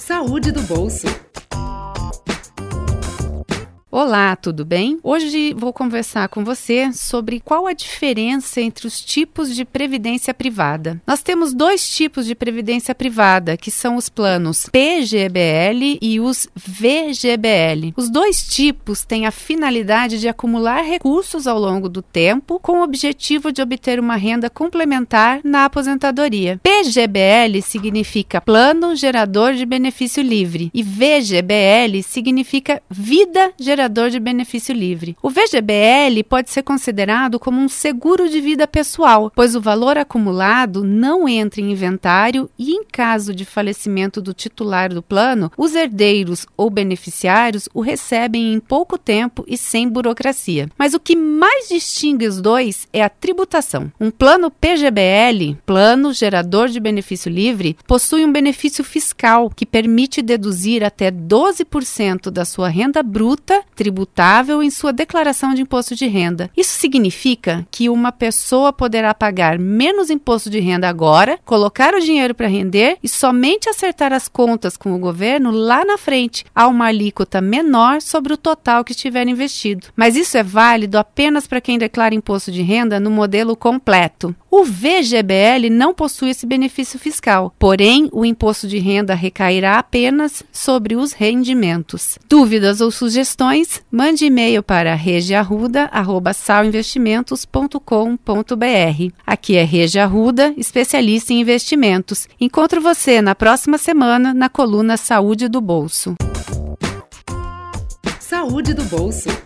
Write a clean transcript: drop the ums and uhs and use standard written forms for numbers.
Saúde do bolso. Olá, tudo bem? Hoje vou conversar com você sobre qual a diferença entre os tipos de previdência privada. Nós temos dois tipos de previdência privada, que são os planos PGBL e os VGBL. Os dois tipos têm a finalidade de acumular recursos ao longo do tempo com o objetivo de obter uma renda complementar na aposentadoria. PGBL significa Plano Gerador de Benefício Livre e VGBL significa Vida Gerador de benefício livre. O VGBL pode ser considerado como um seguro de vida pessoal, pois o valor acumulado não entra em inventário e, em caso de falecimento do titular do plano, os herdeiros ou beneficiários o recebem em pouco tempo e sem burocracia. Mas o que mais distingue os dois é a tributação. Um plano PGBL, Plano Gerador de Benefício Livre, possui um benefício fiscal que permite deduzir até 12% da sua renda bruta tributável em sua declaração de imposto de renda. Isso significa que uma pessoa poderá pagar menos imposto de renda agora, colocar o dinheiro para render e somente acertar as contas com o governo lá na frente, a uma alíquota menor sobre o total que estiver investido. Mas isso é válido apenas para quem declara imposto de renda no modelo completo. O VGBL não possui esse benefício fiscal, porém o imposto de renda recairá apenas sobre os rendimentos. Dúvidas ou sugestões? Mande e-mail para regiarruda@salinvestimentos.com.br. Aqui é Regi Arruda, especialista em investimentos. Encontro você na próxima semana na coluna Saúde do Bolso. Saúde do bolso.